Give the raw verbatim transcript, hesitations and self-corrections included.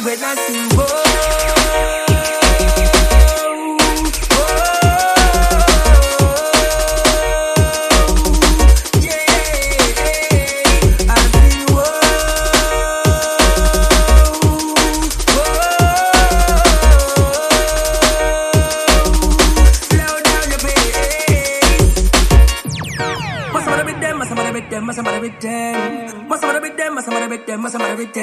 when I sing, whoa. Must have been them, must have been them, must have been them, must have been them, must have been them, must have been them.